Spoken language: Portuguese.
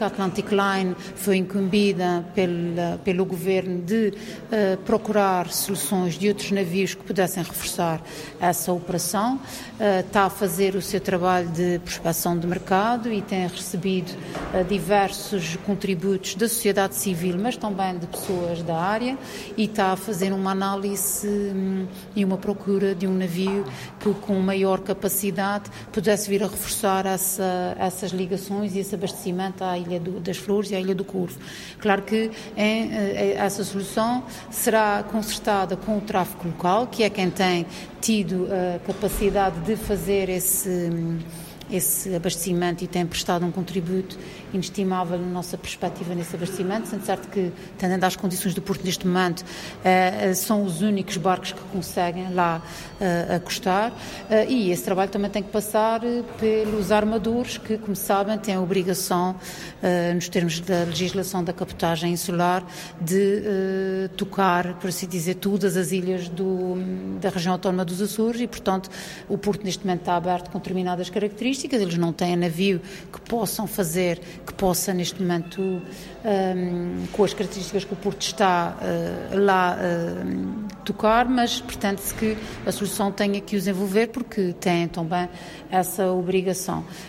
A Atlantic Line foi incumbida pelo governo de procurar soluções de outros navios que pudessem reforçar essa operação. Está a fazer o seu trabalho de prospecção de mercado e tem recebido diversos contributos da sociedade civil, mas também de pessoas da área, e está a fazer uma análise e uma procura de um navio que, com maior capacidade, pudesse vir a reforçar essas ligações e esse abastecimento à Ilha das Flores e à Ilha do Corvo. Claro que essa solução será concertada com o tráfego local, que é quem tem tido a capacidade de fazer esse abastecimento e tem prestado um contributo inestimável na nossa perspectiva nesse abastecimento, sendo certo que, tendo às condições do Porto neste momento, são os únicos barcos que conseguem lá acostar, e esse trabalho também tem que passar pelos armadores que, como sabem, têm a obrigação, nos termos da legislação da cabotagem insular, de tocar, por assim dizer, todas as ilhas da região autónoma dos Açores, e, portanto, o Porto neste momento está aberto com determinadas características. Eles não têm navio que possa neste momento, com as características que o Porto está lá tocar, mas pretende-se que a solução tenha que os envolver, porque tem também essa obrigação.